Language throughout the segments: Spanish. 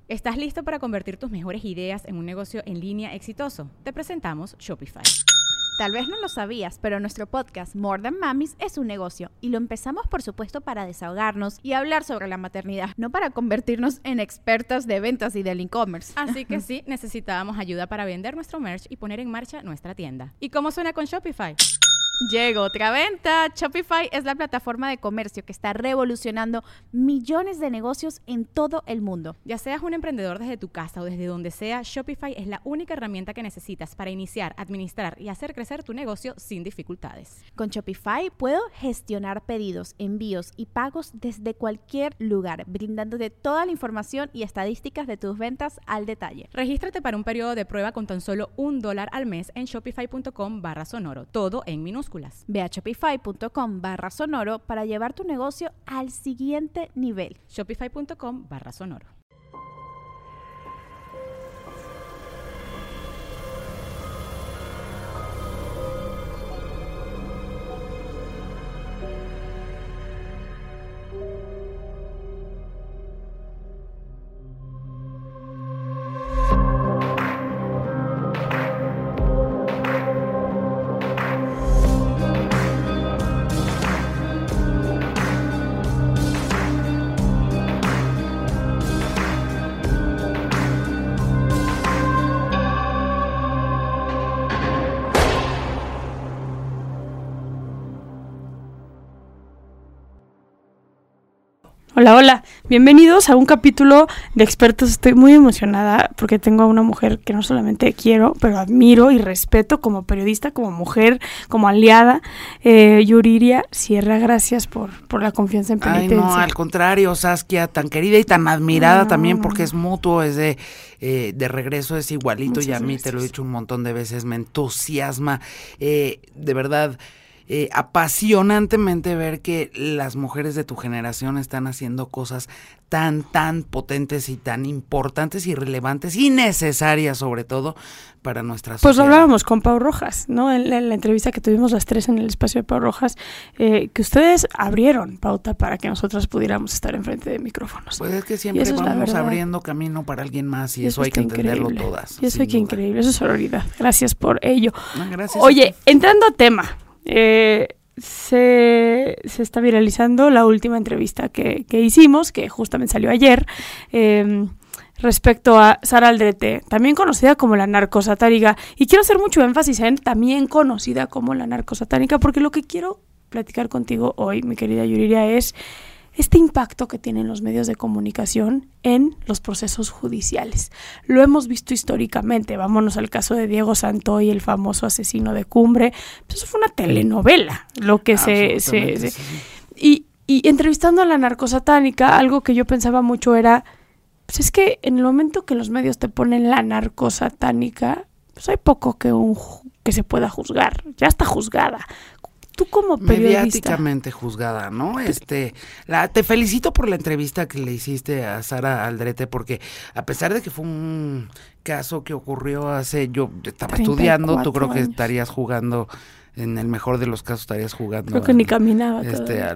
¿Estás listo para convertir tus mejores ideas en un negocio en línea exitoso? Te presentamos Shopify. Tal vez no lo sabías, pero nuestro podcast More Than Mamis es un negocio y lo empezamos por supuesto para desahogarnos y hablar sobre la maternidad, no para convertirnos en expertas de ventas y del e-commerce. Así que sí, necesitábamos ayuda para vender nuestro merch y poner en marcha nuestra tienda. ¿Y cómo suena con Shopify? Llegó otra venta. Shopify es la plataforma de comercio que está revolucionando millones de negocios en todo el mundo. Ya seas un emprendedor desde tu casa o desde donde sea, Shopify es la única herramienta que necesitas para iniciar, administrar y hacer crecer tu negocio sin dificultades. Con Shopify puedo gestionar pedidos, envíos y pagos desde cualquier lugar, brindándote toda la información y estadísticas de tus ventas al detalle. Regístrate para un periodo de prueba con tan solo $1 al mes en shopify.com/sonoro, todo en minúsculas. Ve a shopify.com/sonoro para llevar tu negocio al siguiente nivel. Shopify.com/sonoro. Hola, hola, bienvenidos a un capítulo de Expertos. Estoy muy emocionada porque tengo a una mujer que no solamente quiero, pero admiro y respeto como periodista, como mujer, como aliada. Yuriria Sierra, gracias por la confianza en Penitencia. Ay, no, al contrario, Saskia, tan querida y tan admirada también porque es mutuo, es de regreso, es igualito. Muchas y a mí gracias. te lo he dicho un montón de veces, me entusiasma, de verdad. Apasionantemente ver que las mujeres de tu generación están haciendo cosas tan potentes y tan importantes y relevantes y necesarias sobre todo para nuestra sociedad. Pues hablábamos con Pau Rojas, ¿no? En la entrevista que tuvimos las tres en el espacio de Pau Rojas, que ustedes abrieron pauta para que nosotras pudiéramos estar enfrente de micrófonos. Pues es que Y siempre eso es la vamos verdad. abriendo camino para alguien más y eso hay está que entenderlo increíble. todas. Y eso hay sin que duda. increíble, eso es sororidad. Gracias por ello. No, gracias. Oye, entrando a tema, se está viralizando la última entrevista que hicimos, que justamente salió ayer, respecto a Sara Aldrete, también conocida como la narcosatánica. Y quiero hacer mucho énfasis en también conocida como la narcosatánica, porque lo que quiero platicar contigo hoy, mi querida Yuriria, es este impacto que tienen los medios de comunicación en los procesos judiciales. Lo hemos visto históricamente. Vámonos al caso de Diego Santoy, el famoso asesino de Cumbre. Pues eso fue una telenovela, lo que Sí. Y entrevistando a la narcosatánica, algo que yo pensaba mucho era, pues es que en el momento que los medios te ponen la narcosatánica, pues hay poco que se pueda juzgar. Ya está juzgada. Tú como periodista. Mediáticamente juzgada, ¿no? Te felicito por la entrevista que le hiciste a Sara Aldrete, porque a pesar de que fue un caso que ocurrió yo estaba estudiando, tú creo que 34 años. estarías jugando, en el mejor de los casos estarías jugando. Creo que ni caminaba todavía.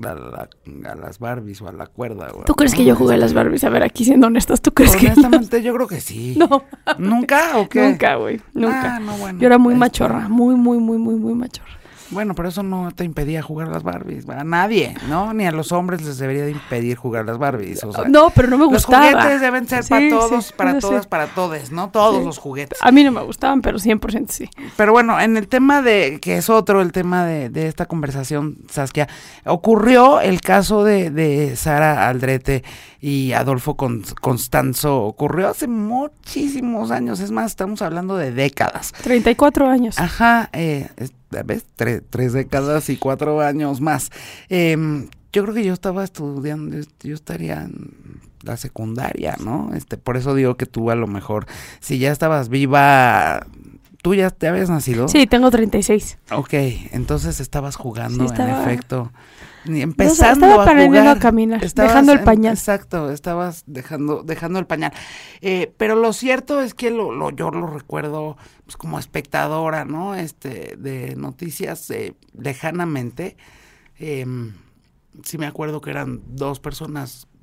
A las Barbies o a la cuerda. ¿Tú crees que yo jugué a las Barbies? A ver, aquí siendo honestas, ¿tú crees que Honestamente, yo creo que sí. No. ¿Nunca o qué? Nunca, güey, nunca. Ah, no, bueno. Yo era muy machorra, muy machorra. Bueno, pero eso no te impedía jugar a las Barbies, a nadie, ¿no? Ni a los hombres les debería de impedir jugar a las Barbies. O sea, No, pero no me gustaba. Los juguetes deben ser para todos, sí, para eso todas, sí. para todes, ¿no? Todos Sí. los juguetes. A mí no me gustaban, pero 100% sí. Pero bueno, en el tema que es otro, el tema de esta conversación, Saskia, ocurrió el caso de Sara Aldrete y Adolfo Constanzo, ocurrió hace muchísimos años, es más, estamos hablando de décadas. 34 años. Ajá, ¿ves? 3 décadas y 4 años más. Yo creo que yo estaba estudiando, yo estaría en la secundaria, ¿no? Por eso digo que tú a lo mejor, si ya estabas viva, ¿tú ya te habías nacido? Sí, tengo 36. Ok, entonces estabas jugando, Sí, estaba- en efecto. Empezando estaba a aprendiendo jugar. a caminar, Estabas dejando el pañal. Exacto, estabas dejando el pañal. Pero lo cierto es que yo lo recuerdo pues, como espectadora, ¿no? De noticias lejanamente. Sí me acuerdo que eran 2 personas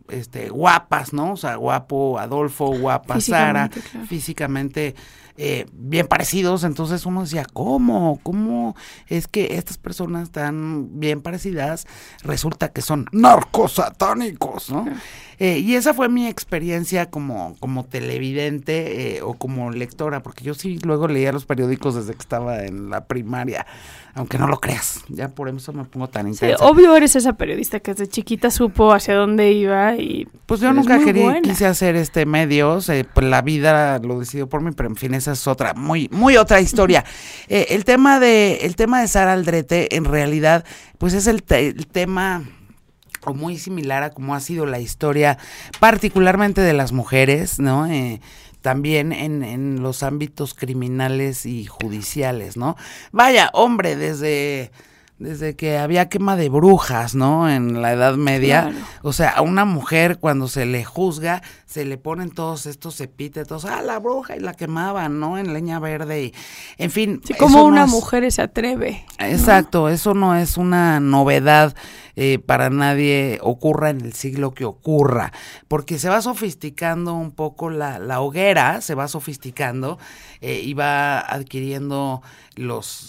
guapas, ¿no? O sea, guapo Adolfo, guapa Sara, Claro. Físicamente bien parecidos. Entonces uno decía, ¿cómo es que estas personas tan bien parecidas resulta que son narcosatánicos, ¿no? Y esa fue mi experiencia como televidente o como lectora, porque yo sí luego leía los periódicos desde que estaba en la primaria, aunque no lo creas, ya por eso me pongo tan intensa. Sí, obvio eres esa periodista que desde chiquita supo hacia dónde iba y... Pues yo nunca quise hacer medios, pues la vida lo decidió por mí, pero en fin, esa es otra, muy otra historia. El tema de Sara Aldrete, en realidad, pues es el tema... o muy similar a cómo ha sido la historia, particularmente de las mujeres, ¿no? También en los ámbitos criminales y judiciales, ¿no? Vaya, hombre, desde que había quema de brujas, ¿no? En la Edad Media, claro. O sea, a una mujer cuando se le juzga, se le ponen todos estos epítetos, la bruja, y la quemaban, ¿no? En leña verde, y en fin. Sí, como una mujer se atreve. Exacto, ¿no? Eso no es una novedad para nadie, ocurra en el siglo que ocurra, porque se va sofisticando un poco la hoguera, se va sofisticando y va adquiriendo los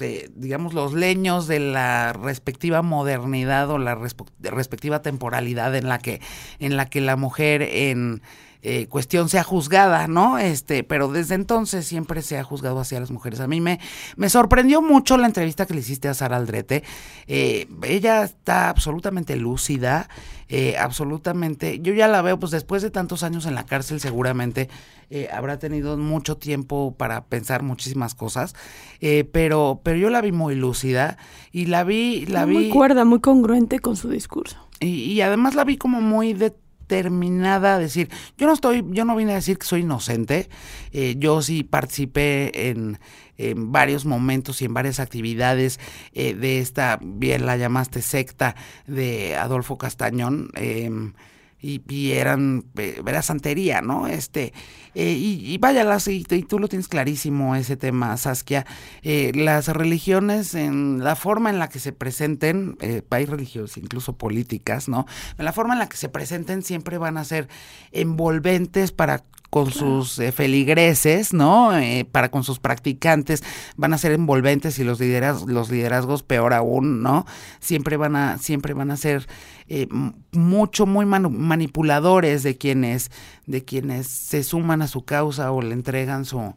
leños de la respectiva modernidad o la respectiva temporalidad en la que la mujer en cuestión sea juzgada, ¿no? Pero desde entonces siempre se ha juzgado hacia las mujeres. A mí me sorprendió mucho la entrevista que le hiciste a Sara Aldrete. Ella está absolutamente lúcida, absolutamente. Yo ya la veo, pues después de tantos años en la cárcel, seguramente habrá tenido mucho tiempo para pensar muchísimas cosas, pero yo la vi muy lúcida y la vi muy cuerda, muy congruente con su discurso. Y además la vi como muy determinada a decir, yo no vine a decir que soy inocente, yo sí participé en varios momentos y en varias actividades de esta, bien la llamaste secta de Adolfo Castañón, y era santería, ¿no? Y vaya, y tú lo tienes clarísimo ese tema, Saskia. Las religiones, en la forma en la que se presenten, hay religiones incluso políticas, ¿no? En la forma en la que se presenten siempre van a ser envolventes con sus feligreses, ¿no? Para con sus practicantes van a ser envolventes, y los liderazgos peor aún, ¿no? Siempre van a ser muy manipuladores de quienes se suman a su causa o le entregan su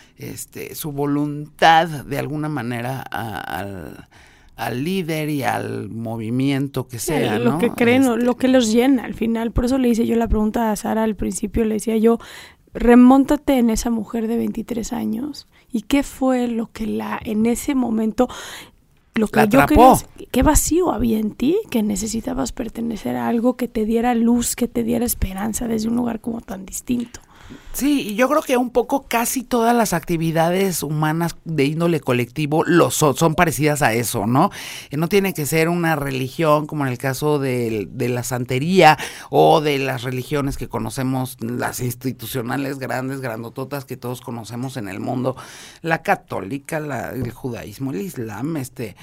voluntad de alguna manera al líder y al movimiento que sea, lo ¿no? que creen, lo que los llena al final. Por eso le hice yo la pregunta a Sara al principio, le decía yo, remóntate en esa mujer de 23 años y qué fue lo que en ese momento, lo que yo quería, qué vacío había en ti, que necesitabas pertenecer a algo que te diera luz, que te diera esperanza desde un lugar como tan distinto. Sí, y yo creo que un poco casi todas las actividades humanas de índole colectivo son parecidas a eso, ¿no? No tiene que ser una religión como en el caso de la santería o de las religiones que conocemos, las institucionales grandes, grandototas que todos conocemos en el mundo, la católica, el judaísmo, el islam,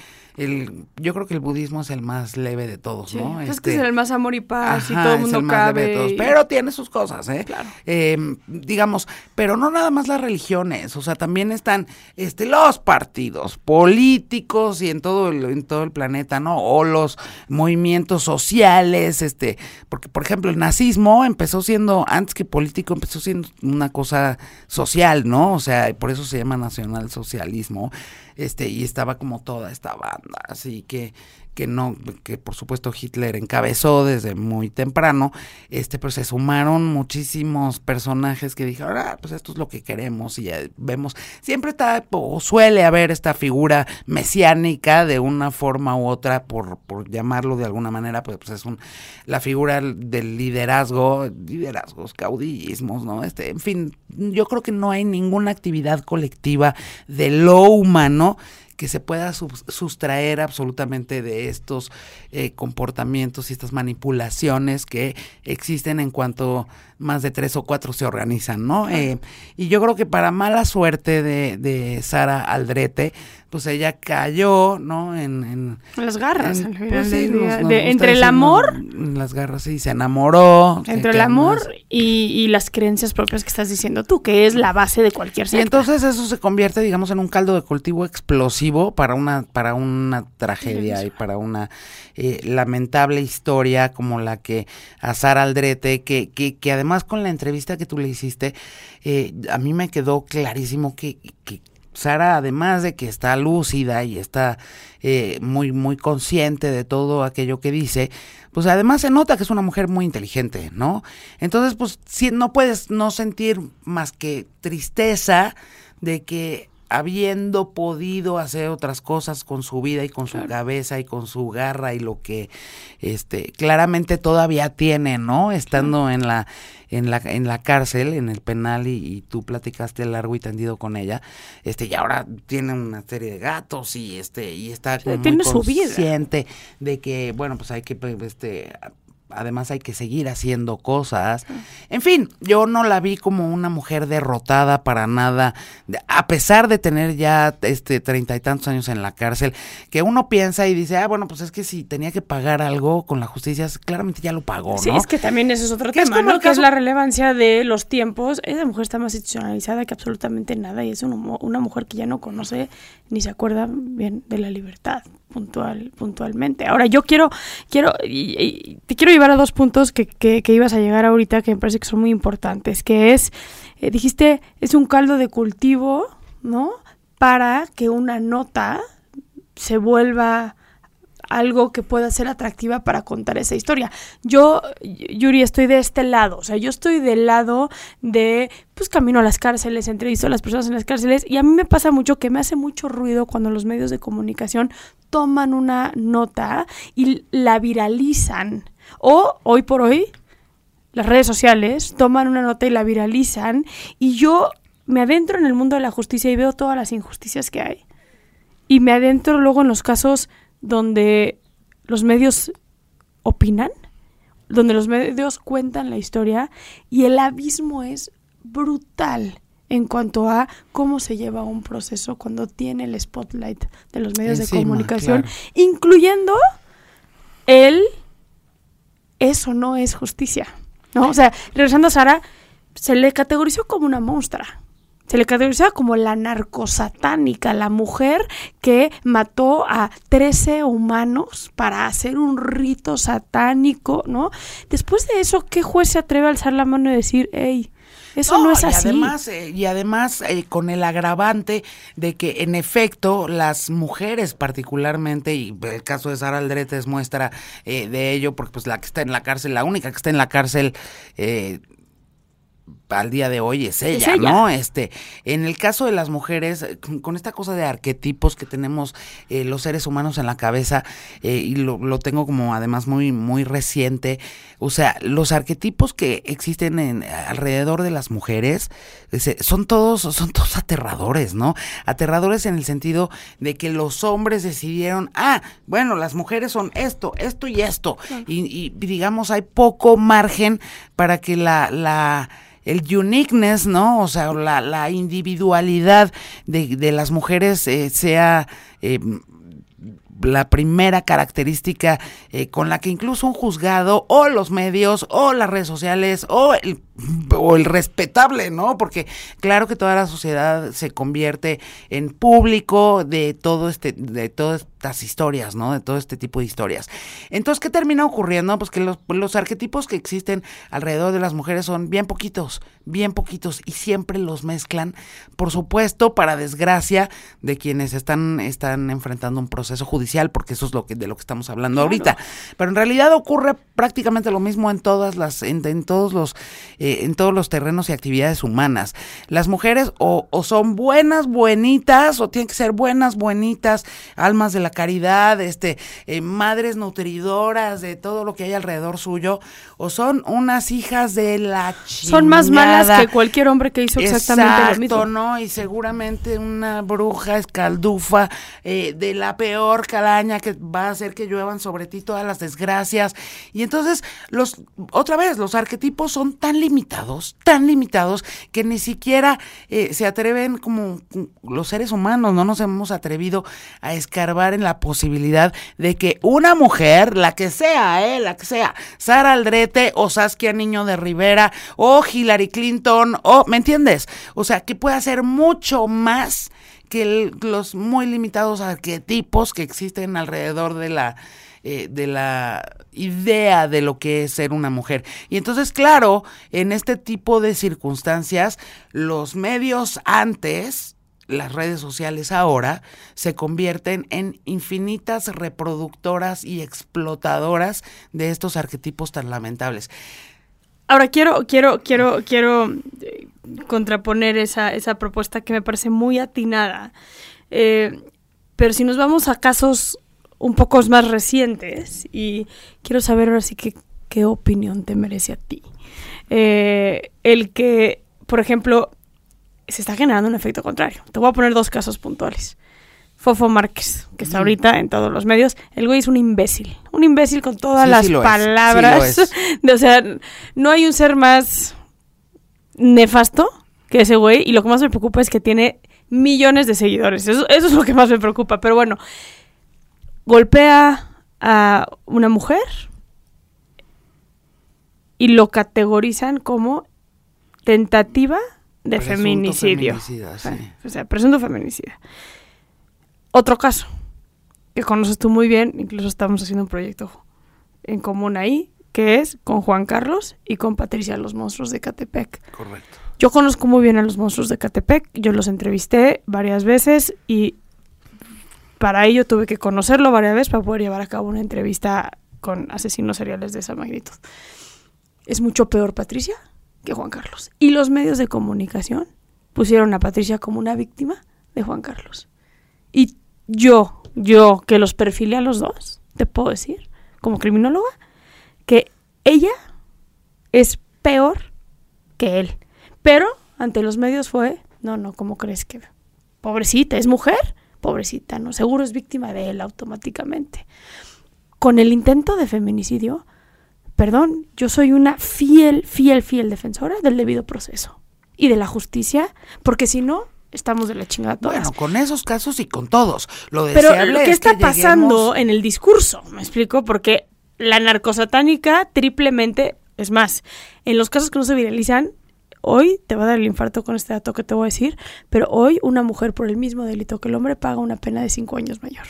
yo creo que el budismo es el más leve de todos, sí, ¿no? Es que es el más amor y paz, y ajá, todo el mundo cabe. Pero tiene sus cosas, Claro. Digamos, pero no nada más las religiones, o sea, también están los partidos políticos y en todo el planeta, ¿no? O los movimientos sociales, porque por ejemplo el nazismo empezó siendo, antes que político, empezó siendo una cosa social, ¿no? O sea, por eso se llama nacionalsocialismo, y estaba como toda esta banda, así que por supuesto Hitler encabezó desde muy temprano, pero se sumaron muchísimos personajes que dijeron, pues esto es lo que queremos, y ya vemos, siempre está, o suele haber esta figura mesiánica de una forma u otra, por llamarlo de alguna manera, pues es la figura del liderazgos, caudillismos, ¿no? En fin, yo creo que no hay ninguna actividad colectiva de lo humano que se pueda sustraer absolutamente de estos comportamientos y estas manipulaciones que existen en cuanto más de 3 o 4 se organizan, ¿no? Y yo creo que para mala suerte de Sara Aldrete, pues ella cayó, ¿no? En las garras, al final pues sí, del día. nos Entre el gusta amor... en las garras, sí, se enamoró. Entre el amor y las creencias propias que estás diciendo tú, que es la base de cualquier secta. Y entonces eso se convierte, digamos, en un caldo de cultivo explosivo para una tragedia y para una lamentable historia como la que a Sara Aldrete, que además con la entrevista que tú le hiciste, a mí me quedó clarísimo que Sara, además de que está lúcida y está muy, muy consciente de todo aquello que dice, pues además se nota que es una mujer muy inteligente, ¿no? Entonces, pues no puedes no sentir más que tristeza de que habiendo podido hacer otras cosas con su vida y con su cabeza y con su garra y lo que claramente todavía tiene, ¿no? Estando en la cárcel, en el penal, y tú platicaste largo y tendido con ella, y ahora tiene una serie de gatos y está como tiene muy su vida. consciente de que, bueno, pues hay que además hay que seguir haciendo cosas. En fin, yo no la vi como una mujer derrotada para nada, a pesar de tener ya 30 y tantos años en la cárcel, que uno piensa y dice, bueno, pues es que si tenía que pagar algo con la justicia, claramente ya lo pagó, ¿no? Sí, es que también eso es otro tema, como ¿no? Que es la relevancia de los tiempos. Esa mujer está más institucionalizada que absolutamente nada y es una mujer que ya no conoce ni se acuerda bien de la libertad puntualmente. Ahora, yo te quiero llevar a 2 puntos que ibas a llegar ahorita, que me parece que son muy importantes, que es, dijiste, es un caldo de cultivo, ¿no? Para que una nota se vuelva algo que pueda ser atractiva para contar esa historia. Yo, Yuri, estoy de este lado, o sea, yo estoy del lado de, pues camino a las cárceles, entrevisto a las personas en las cárceles, y a mí me pasa mucho que me hace mucho ruido cuando los medios de comunicación toman una nota y la viralizan, o hoy por hoy las redes sociales toman una nota y la viralizan, y yo me adentro en el mundo de la justicia y veo todas las injusticias que hay, y me adentro luego en los casos donde los medios opinan, donde los medios cuentan la historia, y el abismo es brutal en cuanto a cómo se lleva un proceso cuando tiene el spotlight de los medios de comunicación, claro, incluyendo eso no es justicia, ¿no? O sea, regresando a Sara, se le categorizó como una monstrua. Se le categorizaba como la narcosatánica, la mujer que mató a 13 humanos para hacer un rito satánico, ¿no? Después de eso, ¿qué juez se atreve a alzar la mano y decir, hey, eso no es así? Y además con el agravante de que, en efecto, las mujeres particularmente, y el caso de Sara Aldrete es muestra de ello, porque pues la que está en la cárcel, la única que está en la cárcel al día de hoy es ella, ¿no? En el caso de las mujeres, con esta cosa de arquetipos que tenemos los seres humanos en la cabeza, y lo tengo como además muy, muy reciente, o sea, los arquetipos que existen alrededor de las mujeres son todos aterradores, ¿no? Aterradores en el sentido de que los hombres decidieron, bueno, las mujeres son esto y esto, y digamos, hay poco margen para que el uniqueness, ¿no? O sea, la individualidad de las mujeres sea la primera característica con la que incluso un juzgado o los medios o las redes sociales o el respetable, ¿no? Porque claro que toda la sociedad se convierte en público de todas estas historias, ¿no? De todo este tipo de historias. Entonces, ¿qué termina ocurriendo? Pues que los arquetipos que existen alrededor de las mujeres son bien poquitos, y siempre los mezclan, por supuesto, para desgracia de quienes están enfrentando un proceso judicial, porque eso es de lo que estamos hablando ahorita. Pero en realidad ocurre prácticamente lo mismo en todos los terrenos y actividades humanas. Las mujeres o son buenitas, o tienen que ser buenitas, almas de la caridad, madres nutridoras de todo lo que hay alrededor suyo, o son unas hijas de la chingada. Son más malas que cualquier hombre que hizo exactamente lo mismo. ¿No? Y seguramente una bruja escaldufa de la peor calaña que va a hacer que lluevan sobre ti todas las desgracias. Y entonces, los arquetipos son tan limitados tan limitados, que ni siquiera se atreven, como los seres humanos, no nos hemos atrevido a escarbar en la posibilidad de que una mujer, la que sea, Sara Aldrete o Saskia Niño de Rivera o Hillary Clinton, ¿me entiendes? O sea, que pueda hacer mucho más que los muy limitados arquetipos que existen alrededor de la idea de lo que es ser una mujer. Y entonces, claro, en este tipo de circunstancias, los medios antes, las redes sociales ahora, se convierten en infinitas reproductoras y explotadoras de estos arquetipos tan lamentables. Ahora quiero contraponer esa propuesta que me parece muy atinada. Pero si nos vamos a casos un poco más recientes, y quiero saber ahora sí qué opinión te merece a ti. El que, por ejemplo, se está generando un efecto contrario. Te voy a poner 2 casos puntuales. Fofo Márquez, que está ahorita en todos los medios. El güey es un imbécil con todas las palabras. O sea, no hay un ser más nefasto que ese güey, y lo que más me preocupa es que tiene millones de seguidores. Eso es lo que más me preocupa, pero bueno. Golpea a una mujer y lo categorizan como tentativa de feminicidio. Sí. O sea, presunto feminicida. Otro caso que conoces tú muy bien, incluso estamos haciendo un proyecto en común ahí, que es con Juan Carlos y con Patricia, los monstruos de Ecatepec. Correcto. Yo conozco muy bien a los monstruos de Ecatepec, yo los entrevisté varias veces y para ello tuve que conocerlo varias veces para poder llevar a cabo una entrevista con asesinos seriales de esa magnitud. Es mucho peor Patricia que Juan Carlos. Y los medios de comunicación pusieron a Patricia como una víctima de Juan Carlos. Y yo que los perfilé a los dos, te puedo decir, como criminóloga, que ella es peor que él. Pero ante los medios fue, no, ¿cómo crees que? Pobrecita, ¿es mujer? Pobrecita, ¿no? Seguro es víctima de él automáticamente. Con el intento de feminicidio, perdón, yo soy una fiel defensora del debido proceso y de la justicia, porque si no, estamos de la chingada todas. Bueno, con esos casos y con todos. Lo Pero deseable ¿qué es está que pasando en el discurso? ¿Me explico? Porque la narcosatánica triplemente, es más, en los casos que no se viralizan, hoy te va a dar el infarto con este dato que te voy a decir, pero hoy una mujer por el mismo delito que el hombre paga una pena de 5 años mayor.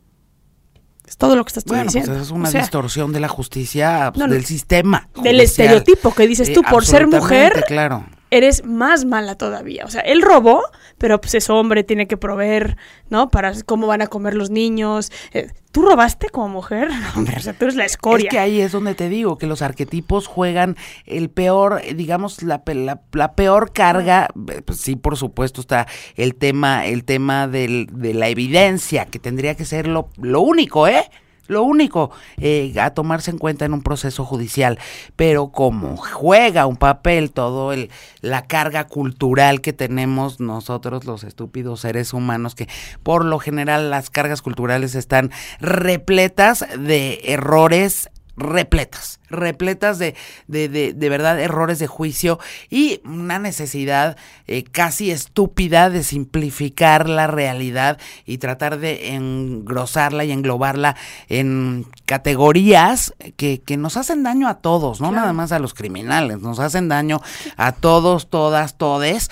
Es todo lo que estás diciendo. Pues es una distorsión de la justicia, del sistema judicial. Del estereotipo que dices tú, por ser mujer, claro, eres más mala todavía. O sea, él robó, pero pues es hombre, tiene que proveer, ¿no? Para cómo van a comer los niños. ¿Tú robaste como mujer? O sea, tú eres la escoria. Es que ahí es donde te digo que los arquetipos juegan el peor, digamos, la peor carga. Pues sí, por supuesto, está el tema de la evidencia, que tendría que ser lo único, lo único a tomarse en cuenta en un proceso judicial, pero como juega un papel todo la carga cultural que tenemos nosotros los estúpidos seres humanos, que por lo general las cargas culturales están repletas de errores, repletas de verdad errores de juicio y una necesidad casi estúpida de simplificar la realidad y tratar de engrosarla y englobarla en categorías que nos hacen daño a todos, no nada más a los criminales, nos hacen daño a todos, todas, todes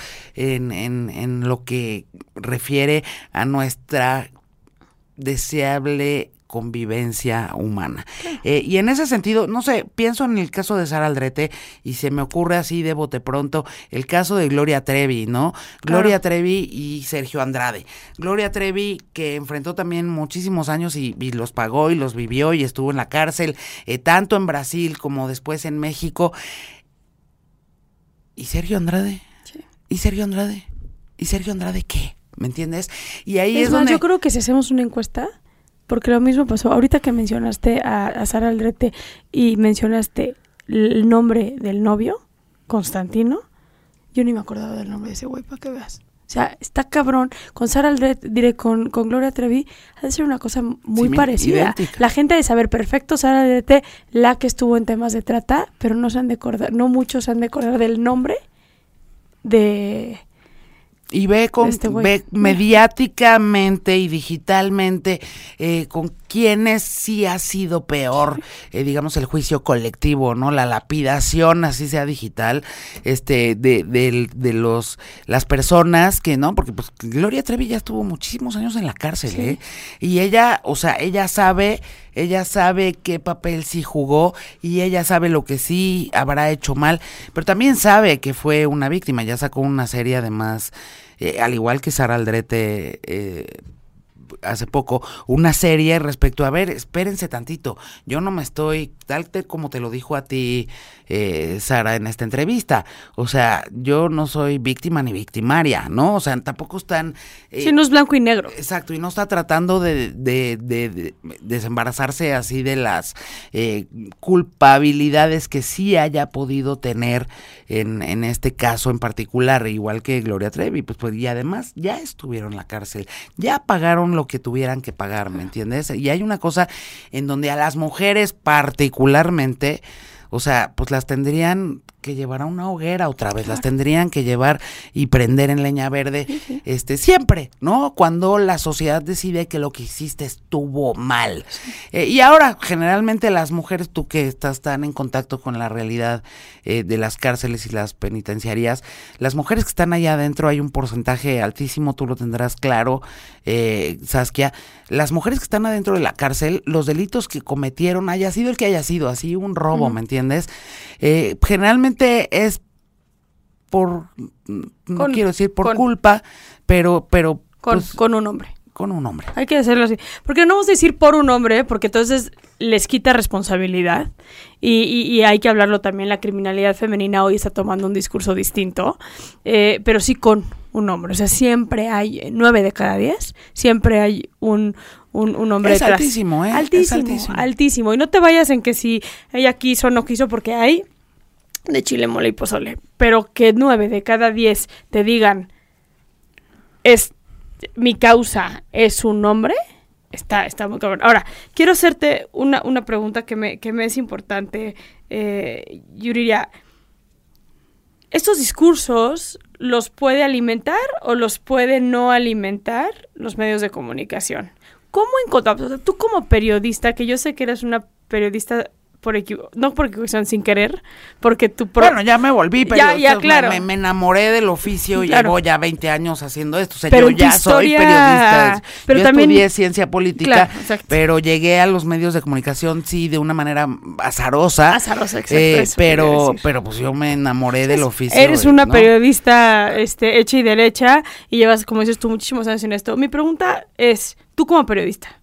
en lo que refiere a nuestra deseable convivencia humana. Y en ese sentido, no sé, pienso en el caso de Sara Aldrete y se me ocurre así de bote pronto el caso de Gloria Trevi, ¿no? Claro. Gloria Trevi y Sergio Andrade. Gloria Trevi, que enfrentó también muchísimos años y los pagó y los vivió y estuvo en la cárcel, tanto en Brasil como después en México. ¿Y Sergio Andrade? Sí. ¿Y Sergio Andrade? ¿Y Sergio Andrade qué? ¿Me entiendes? Y ahí es más, donde... yo creo que si hacemos una encuesta, porque lo mismo pasó, ahorita que mencionaste a Sara Aldrete y mencionaste el nombre del novio, Constantino, yo ni me acordaba del nombre de ese güey, para que veas. sea, está cabrón. Con Sara Aldrete, con Gloria Trevi, ha de ser una cosa muy parecida. Idéntica. La gente ha de saber perfecto, Sara Aldrete, la que estuvo en temas de trata, pero no muchos se han de acordar del nombre de... Y ve mediáticamente y digitalmente con quienes sí ha sido peor, digamos, el juicio colectivo, ¿no? La lapidación, así sea digital, las personas que, ¿no? Porque pues Gloria Trevi ya estuvo muchísimos años en la cárcel, sí. Y ella sabe qué papel sí jugó y ella sabe lo que sí habrá hecho mal, pero también sabe que fue una víctima, ya sacó una serie además, al igual que Sara Aldrete hace poco, una serie respecto a ver, espérense tantito, yo no me estoy, tal como te lo dijo a ti Sara en esta entrevista, o sea, yo no soy víctima ni victimaria, ¿no? O sea, tampoco están... sí, no es blanco y negro. Exacto, y no está tratando de desembarazarse así de las culpabilidades que sí haya podido tener en este caso en particular, igual que Gloria Trevi, pues y además ya estuvieron en la cárcel, ya pagaron lo que tuvieran que pagar, ¿me entiendes? Y hay una cosa en donde a las mujeres particularmente, o sea, pues las tendrían que llevar a una hoguera otra vez, las tendrían que llevar y prender en leña verde, siempre, ¿no? Cuando la sociedad decide que lo que hiciste estuvo mal. Y ahora, generalmente las mujeres, tú que estás tan en contacto con la realidad de las cárceles y las penitenciarías, las mujeres que están allá adentro, hay un porcentaje altísimo, tú lo tendrás claro, Saskia, las mujeres que están adentro de la cárcel, los delitos que cometieron, haya sido el que haya sido, así un robo, ¿me entiendes? Generalmente es por, no quiero decir por culpa, pero con un hombre. Con un hombre. Hay que hacerlo así. Porque no vamos a decir por un hombre, porque entonces les quita responsabilidad. Y hay que hablarlo también. La criminalidad femenina hoy está tomando un discurso distinto. Pero sí con un hombre. O sea, siempre hay 9 de cada 10. Siempre hay un hombre es detrás. Altísimo, ¿eh? Altísimo. Y no te vayas en que si ella quiso o no quiso, porque hay de chile, mole y pozole. Pero que 9 de cada 10 te digan mi causa es un hombre, está muy cabrón. Ahora, quiero hacerte una pregunta que me es importante, Yuriria. ¿Estos discursos los puede alimentar o los puede no alimentar los medios de comunicación? ¿Cómo encontramos? O sea, tú como periodista, que yo sé que eres una periodista no por equivocación, sin querer, porque tú... Bueno, ya me volví, pero ya, claro. me enamoré del oficio, claro. Llevo ya 20 años haciendo esto, o sea, pero yo ya soy periodista, yo también estudié ciencia política, claro, pero llegué a los medios de comunicación, sí, de una manera azarosa, exacto, pero pues yo me enamoré del oficio. Eres una periodista hecha y derecha, y llevas, como dices tú, muchísimos años en esto. Mi pregunta es, tú como periodista,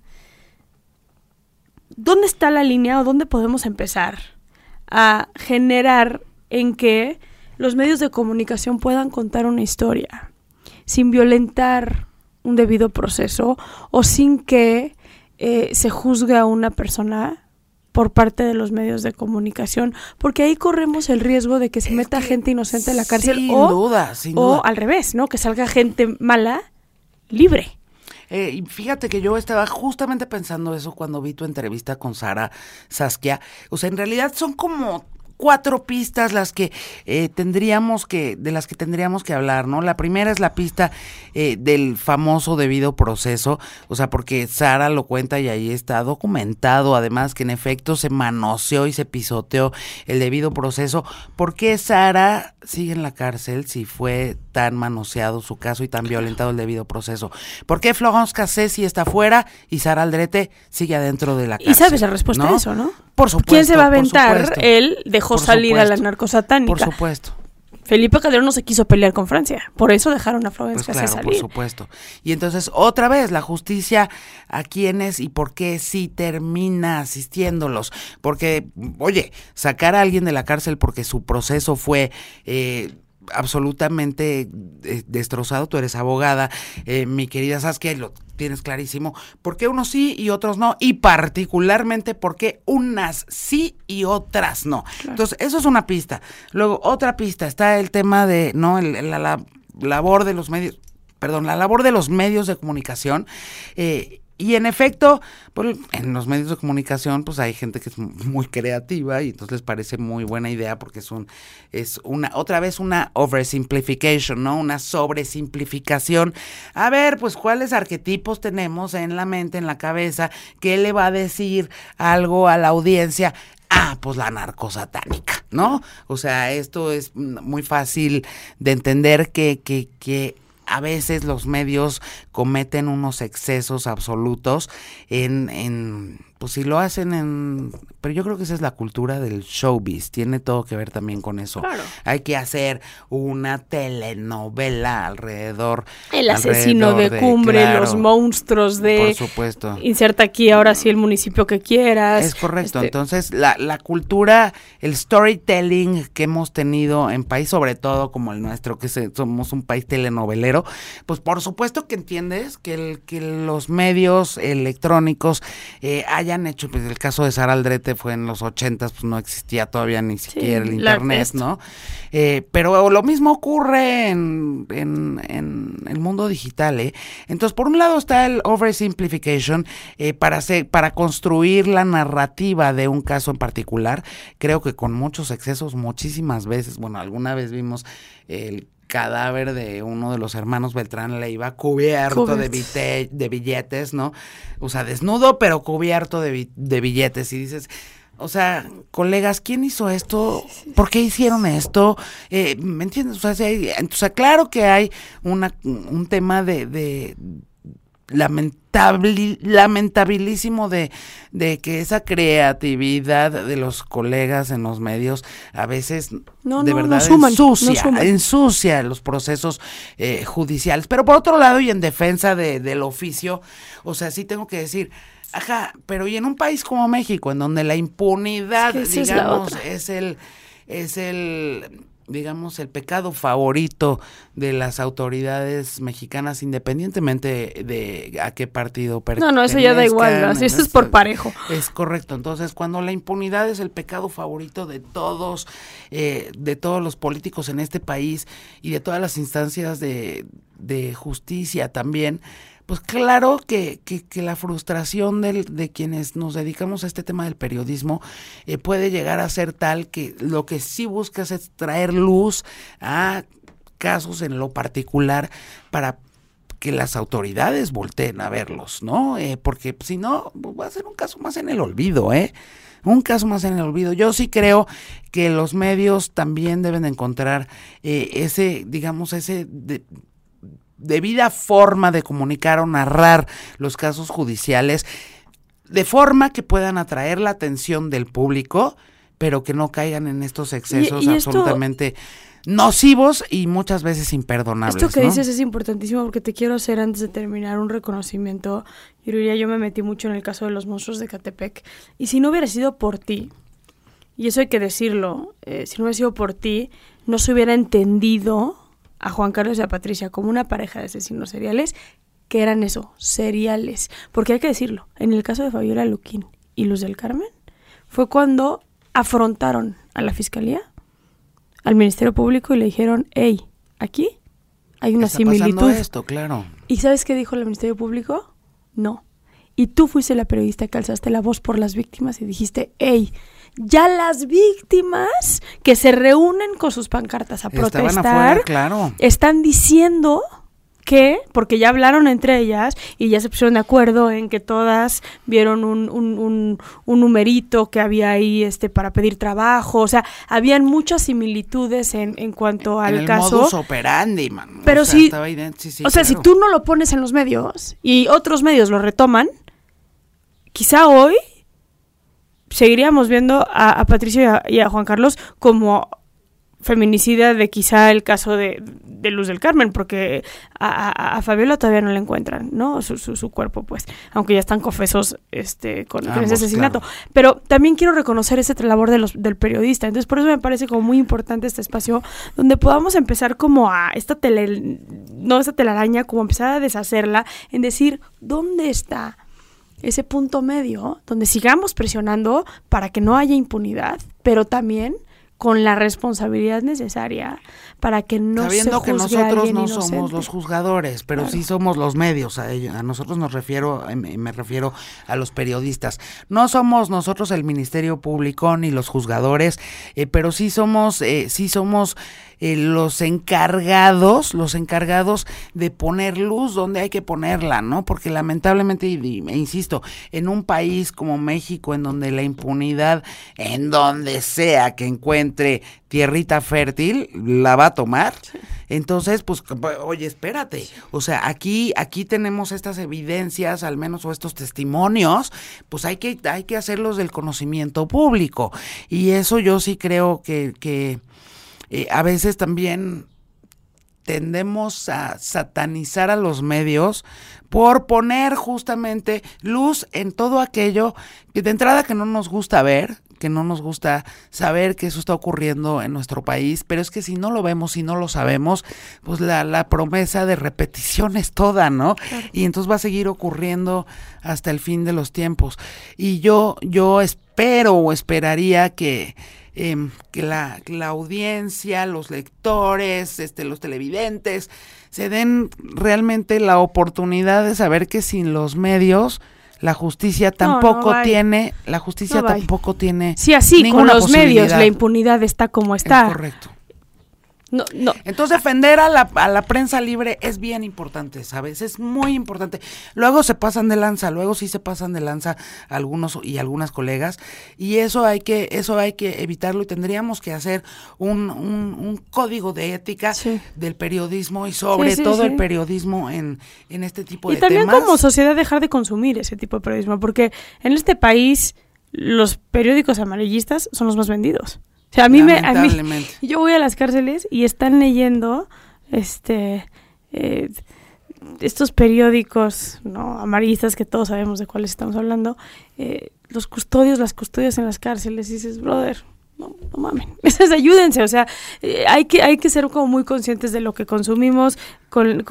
¿dónde está la línea o dónde podemos empezar a generar en que los medios de comunicación puedan contar una historia sin violentar un debido proceso o sin que se juzgue a una persona por parte de los medios de comunicación? Porque ahí corremos el riesgo de que se meta gente inocente en la cárcel sin duda. O al revés, ¿no? Que salga gente mala libre. Y fíjate que yo estaba justamente pensando eso cuando vi tu entrevista con Sara, Saskia. O sea, en realidad son como 4 pistas las que tendríamos que hablar, ¿no? La primera es la pista del famoso debido proceso, o sea, porque Sara lo cuenta y ahí está documentado, además, que en efecto se manoseó y se pisoteó el debido proceso. ¿Por qué Sara sigue en la cárcel si fue tan manoseado su caso y tan violentado el debido proceso? ¿Por qué Florence Cassés está fuera y Sara Aldrete sigue adentro de la cárcel? Y sabes la respuesta a eso, ¿no? Por supuesto. ¿Quién se va a aventar? Él dejó salir a la narcosatánica. Por supuesto. Felipe Calderón no se quiso pelear con Francia, por eso dejaron a Florence Cassés salir. Por supuesto. Y entonces, otra vez, la justicia, ¿a quiénes y por qué sí termina asistiéndolos? Porque, oye, sacar a alguien de la cárcel porque su proceso fue absolutamente destrozado, tú eres abogada, mi querida Saskia, lo tienes clarísimo, ¿por qué unos sí y otros no? Y particularmente, ¿por qué unas sí y otras no? Claro. Entonces, eso es una pista. Luego, otra pista, está el tema de, ¿no? La labor de los medios la labor de los medios de comunicación. Y en efecto, pues, en los medios de comunicación, pues hay gente que es muy creativa y entonces les parece muy buena idea porque es una oversimplification, ¿no? Una sobresimplificación. A ver, pues cuáles arquetipos tenemos en la mente, en la cabeza, ¿qué le va a decir algo a la audiencia? Pues la narcosatánica, ¿no? O sea, esto es muy fácil de entender que a veces los medios cometen unos excesos absolutos pues si lo hacen pero yo creo que esa es la cultura del showbiz, tiene todo que ver también con eso. Claro. Hay que hacer una telenovela alrededor. El asesino de Cumbre, claro, los monstruos por supuesto. Inserta aquí ahora sí el municipio que quieras. Es correcto, entonces la cultura, el storytelling que hemos tenido en país, sobre todo como el nuestro, que somos un país telenovelero, pues por supuesto que entiendes que los medios electrónicos hayan hecho, pues el caso de Sara Aldrete fue en los 80s, pues no existía todavía ni siquiera el internet, ¿no? Pero lo mismo ocurre en el mundo digital, ¿eh? Entonces, por un lado está el oversimplification, para construir la narrativa de un caso en particular, creo que con muchos excesos, muchísimas veces, bueno, alguna vez vimos el cadáver de uno de los hermanos Beltrán Leiva cubierto de billetes, ¿no? O sea, desnudo, pero cubierto de billetes. Y dices, o sea, colegas, ¿quién hizo esto? ¿Por qué hicieron esto? ¿Me entiendes? O sea, claro que hay un tema de lamentabilísimo de que esa creatividad de los colegas en los medios a veces verdad ensucia los procesos judiciales. Pero por otro lado, y en defensa del oficio, o sea, sí tengo que decir, pero y en un país como México, en donde la impunidad, digamos, es el digamos, el pecado favorito de las autoridades mexicanas, independientemente de a qué partido pertenezcan. No, eso ya da igual, así eso es por parejo. Es correcto. Entonces, cuando la impunidad es el pecado favorito de todos los políticos en este país y de todas las instancias de justicia también, pues claro que la frustración de quienes nos dedicamos a este tema del periodismo puede llegar a ser tal que lo que sí buscas es traer luz a casos en lo particular para que las autoridades volteen a verlos, ¿no? Porque si no, va a ser un caso más en el olvido, un caso más en el olvido. Yo sí creo que los medios también deben encontrar ese debida forma de comunicar o narrar los casos judiciales de forma que puedan atraer la atención del público, pero que no caigan en estos excesos absolutamente nocivos y muchas veces imperdonables. Esto que dices es importantísimo porque te quiero hacer, antes de terminar, un reconocimiento. Yo me metí mucho en el caso de los monstruos de Ecatepec, y si no hubiera sido por ti, y eso hay que decirlo, si no hubiera sido por ti, no se hubiera entendido a Juan Carlos y a Patricia como una pareja de asesinos seriales, que eran eso, seriales. Porque hay que decirlo, en el caso de Fabiola Luquín y Luz del Carmen, fue cuando afrontaron a la Fiscalía, al Ministerio Público, y le dijeron, hey, aquí hay una similitud. Está pasando esto, claro. ¿Y sabes qué dijo el Ministerio Público? No. Y tú fuiste la periodista que alzaste la voz por las víctimas y dijiste, hey, ya las víctimas que se reúnen con sus pancartas a protestar, afuera, claro, están diciendo que, porque ya hablaron entre ellas y ya se pusieron de acuerdo en que todas vieron un numerito que había ahí para pedir trabajo, o sea, habían muchas similitudes en cuanto al caso. El modus operandi, man. Pero sí, claro. Si tú no lo pones en los medios y otros medios lo retoman, quizá hoy seguiríamos viendo a Patricia y a Juan Carlos como feminicida de quizá el caso de Luz del Carmen, porque a Fabiola todavía no la encuentran, ¿no? Su cuerpo, pues, aunque ya están confesos con ese asesinato. Claro. Pero también quiero reconocer esa labor del periodista. Entonces, por eso me parece como muy importante este espacio donde podamos empezar como a esta telaraña, como empezar a deshacerla, en decir, ¿dónde está ese punto medio donde sigamos presionando para que no haya impunidad, pero también con la responsabilidad necesaria para que no sabiendo se que juzgue a nosotros alguien no inocente. somos los juzgadores, pero Claro. sí somos los medios. A nosotros me refiero a los periodistas. No somos nosotros el Ministerio Público ni los juzgadores, pero sí somos los encargados de poner luz donde hay que ponerla, ¿no? Porque lamentablemente, e insisto, en un país como México, en donde la impunidad, en donde sea que encuentre tierrita fértil, la va a tomar. Sí. Entonces, pues, oye, espérate. O sea, aquí tenemos estas evidencias, al menos, o estos testimonios, pues hay que hacerlos del conocimiento público. Y eso yo sí creo que a veces también tendemos a satanizar a los medios por poner justamente luz en todo aquello que de entrada que no nos gusta ver, que no nos gusta saber que eso está ocurriendo en nuestro país, pero es que si no lo vemos, si no lo sabemos, pues la promesa de repetición es toda, ¿no? Claro. Y entonces va a seguir ocurriendo hasta el fin de los tiempos. Y yo espero o esperaría que la audiencia, los lectores, los televidentes, se den realmente la oportunidad de saber que sin los medios la justicia tampoco tiene sí, así con los medios la impunidad está como está. Es correcto. No. Entonces defender a la prensa libre es bien importante, ¿sabes? Es muy importante. Luego se pasan de lanza, algunos y algunas colegas, y eso hay que evitarlo, y tendríamos que hacer un código de ética del periodismo y sobre todo el periodismo en este tipo de temas. Y también como sociedad dejar de consumir ese tipo de periodismo, porque en este país los periódicos amarillistas son los más vendidos. O sea, a mí yo voy a las cárceles y están leyendo estos periódicos, ¿no?, amarillistas, que todos sabemos de cuáles estamos hablando, las custodias en las cárceles, y dices, brother, no mamen, ayúdense. O sea, hay que ser como muy conscientes de lo que consumimos, con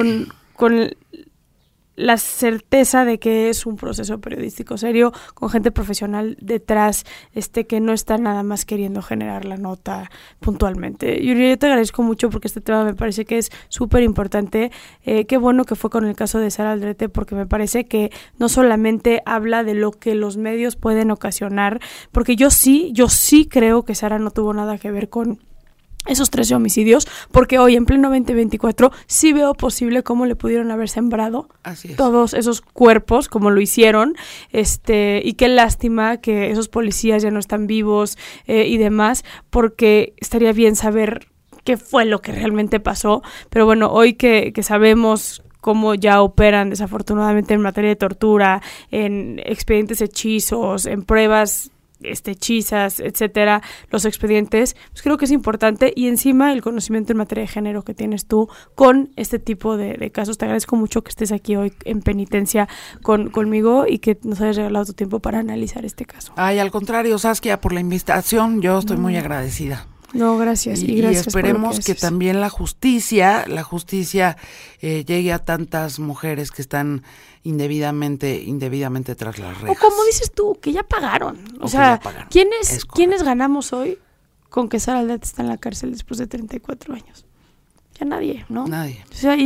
la certeza de que es un proceso periodístico serio, con gente profesional detrás, que no está nada más queriendo generar la nota puntualmente. Yo te agradezco mucho porque este tema me parece que es súper importante. Qué bueno que fue con el caso de Sara Aldrete, porque me parece que no solamente habla de lo que los medios pueden ocasionar, porque yo sí creo que Sara no tuvo nada que ver con esos 13 homicidios, porque hoy en pleno 2024 sí veo posible cómo le pudieron haber sembrado todos esos cuerpos como lo hicieron, y qué lástima que esos policías ya no están vivos y demás, porque estaría bien saber qué fue lo que realmente pasó. Pero bueno, hoy que sabemos cómo ya operan desafortunadamente en materia de tortura, en expedientes hechizos, en pruebas hechizas, etcétera, los expedientes, pues creo que es importante, y encima el conocimiento en materia de género que tienes tú con este tipo de casos. Te agradezco mucho que estés aquí hoy en penitencia conmigo y que nos hayas regalado tu tiempo para analizar este caso. Ay, al contrario, Saskia, por la invitación, yo estoy muy agradecida. No, gracias. Y gracias, esperemos que también la justicia llegue a tantas mujeres que están indebidamente tras las rejas. O como dices tú, que ya pagaron. O sea, ¿quiénes ganamos hoy con que Sara Aldrete está en la cárcel después de 34 años? Ya nadie, ¿no? Nadie. O sea,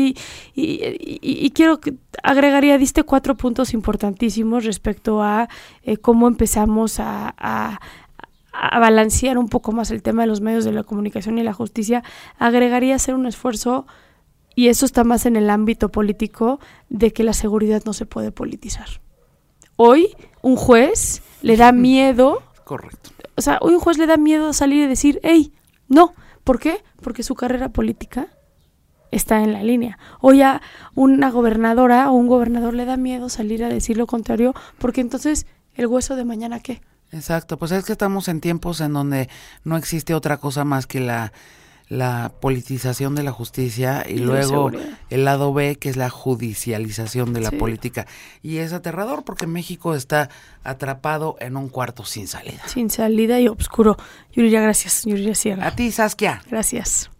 y quiero que diste 4 puntos importantísimos respecto a cómo empezamos a balancear un poco más el tema de los medios de la comunicación y la justicia. Agregaría hacer un esfuerzo, y eso está más en el ámbito político, de que la seguridad no se puede politizar. Hoy un juez le da miedo. Correcto. O sea, hoy un juez le da miedo salir y decir, hey, no. ¿Por qué? Porque su carrera política está en la línea. Hoy a una gobernadora o un gobernador le da miedo salir a decir lo contrario, porque entonces el hueso de mañana, ¿qué? Exacto, pues es que estamos en tiempos en donde no existe otra cosa más que la politización de la justicia, y luego el lado B, que es la judicialización de la política. Y es aterrador, porque México está atrapado en un cuarto sin salida. Sin salida y oscuro. Yuriria, gracias. Yuriria Sierra. A ti, Saskia. Gracias.